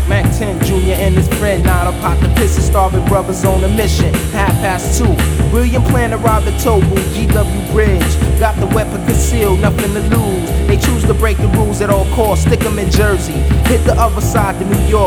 Mac 10 Jr. and his friend 9 up hot the piss and starving brothers on a mission. 2:30. Brilliant plan to rob the toll booth, GW Bridge. Got the weapon concealed, nothing to lose. They choose to break the rules at all costs, stick 'em in Jersey. Hit the other side to New York.